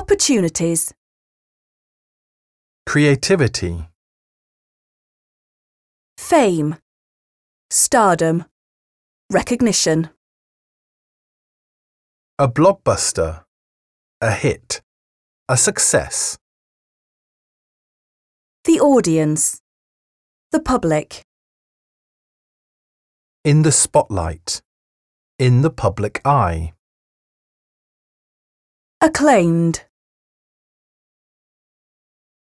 Opportunities. Creativity. Fame. Stardom. Recognition. A blockbuster. A hit. A success. The audience. The public. In the spotlight. In the public eye. Acclaimed.